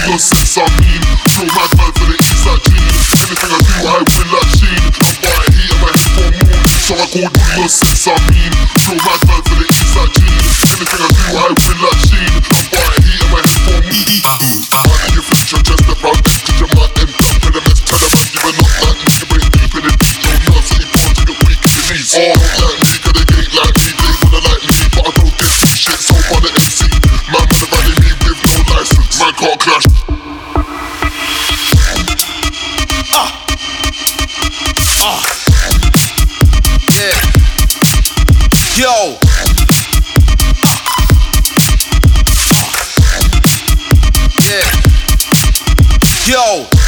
your sense, I mean. Real madman for the east like Gene. Anything I do, I win like Sheen. I'm bright heat in my head for moon. So I called all your sense, I mean. Real madman for the east like Gene. Anything I do, I win like Sheen. I'm bright heat in my head for moon. Man in your future, just a proud bitch. Cause you might end up with a mess. Tell them I'm giving up like me. You ain't deep in the deep. No nerves, so you can't get weak in the knees. Oh, like me, cause they ain't like me. They wanna like me, but I don't get some shit. So far the MC. Man value me with no license. Man can't clash. Yeah. Yo. Yeah. Yo.